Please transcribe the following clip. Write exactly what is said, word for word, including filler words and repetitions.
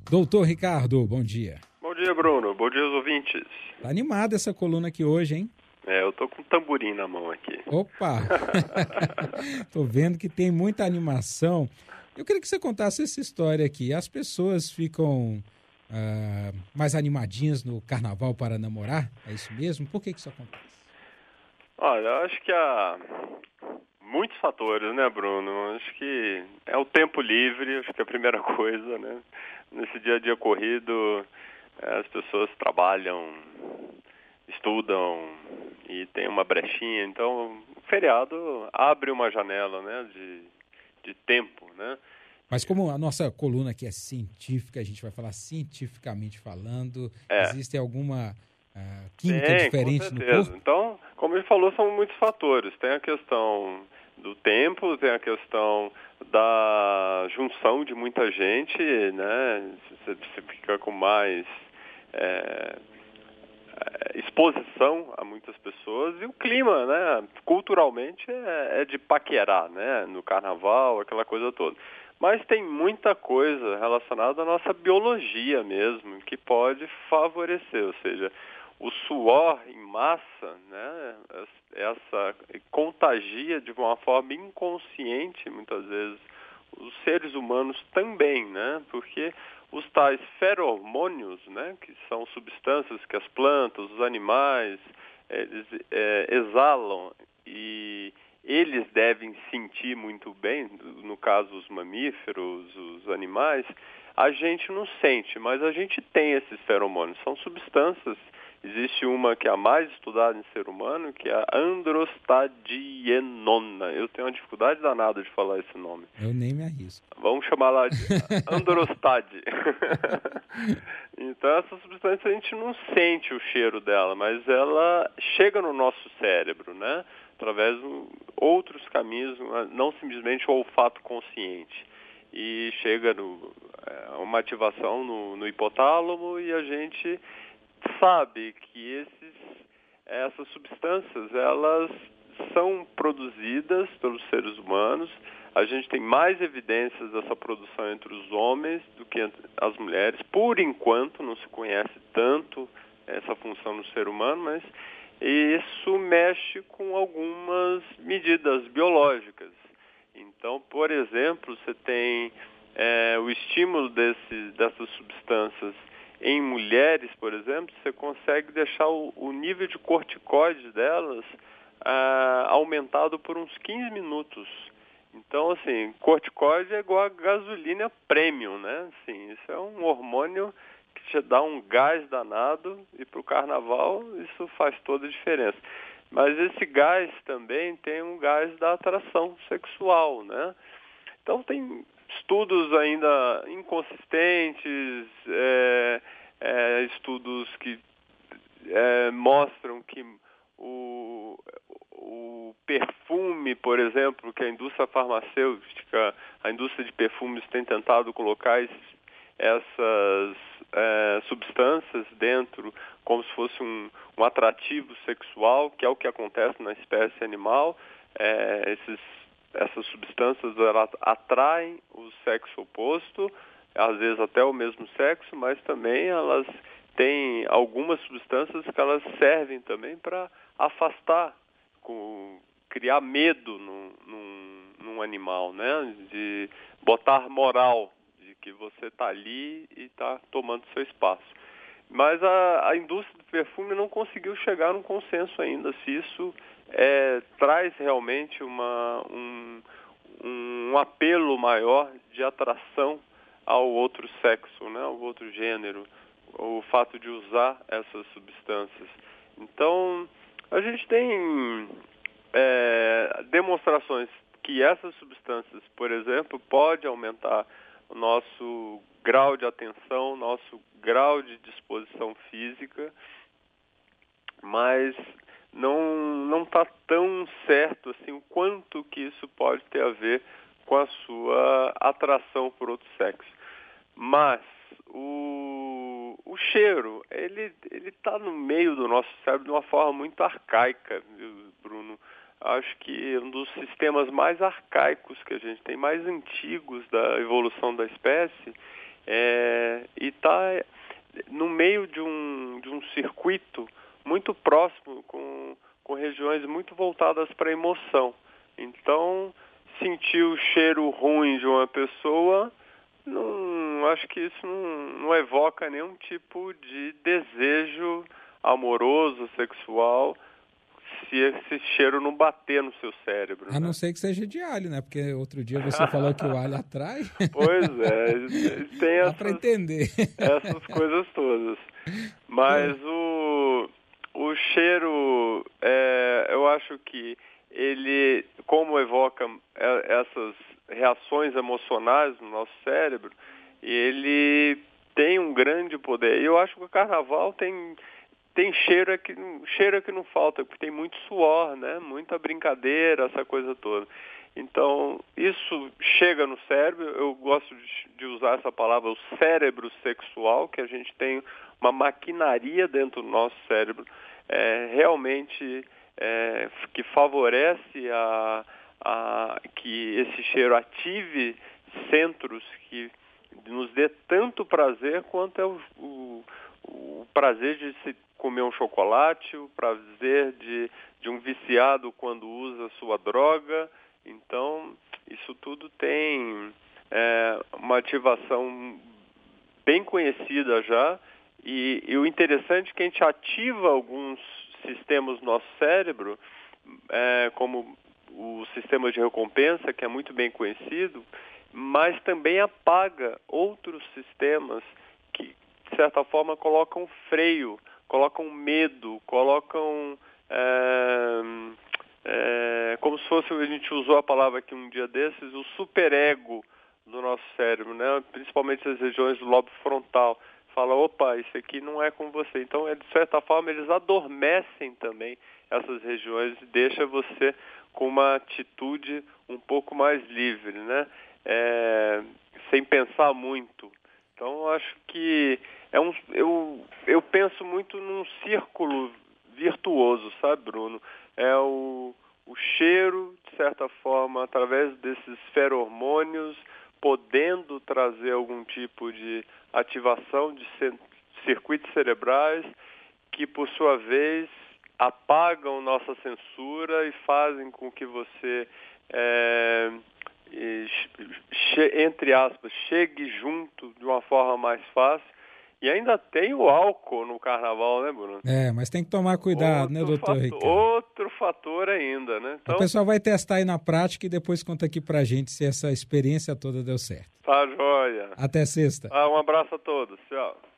Doutor Ricardo, bom dia. Bom dia, Bruno. Bom dia aos ouvintes. Tá animada essa coluna aqui hoje, hein? É, eu tô com um tamborim na mão aqui. Opa! Tô vendo que tem muita animação. Eu queria que você contasse essa história aqui. As pessoas ficam ah, mais animadinhas no carnaval para namorar? É isso mesmo? Por que que isso acontece? Olha, eu acho que há muitos fatores, né, Bruno? Acho que é o tempo livre, acho que é a primeira coisa, né? Nesse dia a dia corrido, as pessoas trabalham, estudam e tem uma brechinha, então o feriado abre uma janela, né, de, de tempo, né? Mas como a nossa coluna aqui é científica, a gente vai falar cientificamente falando, É. existe alguma ah, química Tem, diferente com no certeza. corpo? Então, como ele falou, são muitos fatores. Tem a questão do tempo, tem a questão da junção de muita gente, né? Você, você fica com mais é, exposição a muitas pessoas, e o clima, né? Culturalmente é, é de paquerar, né? No carnaval, aquela coisa toda. Mas tem muita coisa relacionada à nossa biologia mesmo, que pode favorecer, ou seja, o suor em massa, né, essa contagia de uma forma inconsciente, muitas vezes, os seres humanos também, né, porque os tais feromônios, né, que são substâncias que as plantas, os animais, eles é, exalam e eles devem sentir muito bem, no caso os mamíferos, os animais, a gente não sente, mas a gente tem esses feromônios, são substâncias. Existe uma que é a mais estudada em ser humano, que é a androstadienona. Eu tenho uma dificuldade danada de falar esse nome. Eu nem me arrisco. Vamos chamar lá de androstade. Então, essa substância a gente não sente o cheiro dela, mas ela chega no nosso cérebro, né? Através de outros caminhos, não simplesmente o olfato consciente. E chega no, é, uma ativação no, no hipotálamo e a gente sabe que esses, essas substâncias, elas são produzidas pelos seres humanos. A gente tem mais evidências dessa produção entre os homens do que entre as mulheres. Por enquanto, não se conhece tanto essa função no ser humano, mas isso mexe com algumas medidas biológicas. Então, por exemplo, você tem é, o estímulo desse, dessas substâncias em mulheres, por exemplo, você consegue deixar o, o nível de corticoide delas ah, aumentado por uns quinze minutos. Então, assim, corticoide é igual a gasolina premium, né? Assim, isso é um hormônio que te dá um gás danado e para o carnaval isso faz toda a diferença. Mas esse gás também tem um gás da atração sexual, né? Então tem estudos ainda inconsistentes, é, é, estudos que é, mostram que o, o perfume, por exemplo, que a indústria farmacêutica, a indústria de perfumes tem tentado colocar esses, essas é, substâncias dentro como se fosse um, um atrativo sexual, que é o que acontece na espécie animal. É, esses Essas substâncias elas atraem o sexo oposto, às vezes até o mesmo sexo, mas também elas têm algumas substâncias que elas servem também para afastar, com, criar medo num, num, num animal, né? De botar moral, de que você está ali e está tomando seu espaço. Mas a, a indústria do perfume não conseguiu chegar num consenso ainda, se isso é, traz realmente uma, um, um apelo maior de atração ao outro sexo, né, ao outro gênero, o fato de usar essas substâncias. Então, a gente tem é, demonstrações que essas substâncias, por exemplo, podem aumentar o nosso grau de atenção, nosso grau de disposição física, mas não não está tão certo assim o quanto que isso pode ter a ver com a sua atração por outro sexo. Mas o, o cheiro, ele ele está no meio do nosso cérebro de uma forma muito arcaica, viu, Bruno? Acho que um dos sistemas mais arcaicos que a gente tem, mais antigos da evolução da espécie, é, e está no meio de um, de um circuito muito próximo, com, com regiões muito voltadas para a emoção. Então, sentir o cheiro ruim de uma pessoa, não, acho que isso não, não evoca nenhum tipo de desejo amoroso, sexual, se esse cheiro não bater no seu cérebro. A não né? ser que seja de alho, né? Porque outro dia você falou que o alho atrai. Pois é, tem Dá essas, para entender. essas coisas todas. Mas o, o cheiro, é, eu acho que ele, como evoca essas reações emocionais no nosso cérebro, ele tem um grande poder. E eu acho que o carnaval tem... Tem cheiro é que, cheiro é que não falta, porque tem muito suor, né? Muita brincadeira, essa coisa toda. Então, isso chega no cérebro, eu gosto de, de usar essa palavra, o cérebro sexual, que a gente tem uma maquinaria dentro do nosso cérebro, é, realmente é, que favorece a, a, que esse cheiro ative centros que nos dê tanto prazer quanto é o, o, o prazer de se comer um chocolate, o prazer de, de um viciado quando usa sua droga. Então, isso tudo tem é, uma ativação bem conhecida já, e, e o interessante é que a gente ativa alguns sistemas do nosso cérebro, é, como o sistema de recompensa, que é muito bem conhecido, mas também apaga outros sistemas que, de certa forma, colocam freio, colocam medo, colocam, é, é, como se fosse, a gente usou a palavra aqui um dia desses, o superego do nosso cérebro, né? Principalmente as regiões do lobo frontal. Fala, opa, isso aqui não é com você. Então, de certa forma, eles adormecem também essas regiões e deixa você com uma atitude um pouco mais livre, né? É, sem pensar muito. Então, acho que é um, eu, eu penso muito num círculo virtuoso, sabe, Bruno? É o, o cheiro, de certa forma, através desses feromônios, podendo trazer algum tipo de ativação de circuitos cerebrais que, por sua vez, apagam nossa censura e fazem com que você... É, entre aspas, chegue junto de uma forma mais fácil. E ainda tem o álcool no carnaval, né, Bruno? É, mas tem que tomar cuidado, outro né, doutor fator, Ricardo? Outro fator ainda, né? Então, o pessoal vai testar aí na prática e depois conta aqui pra gente se essa experiência toda deu certo. Tá joia. Até sexta. Ah, um abraço a todos. Tchau.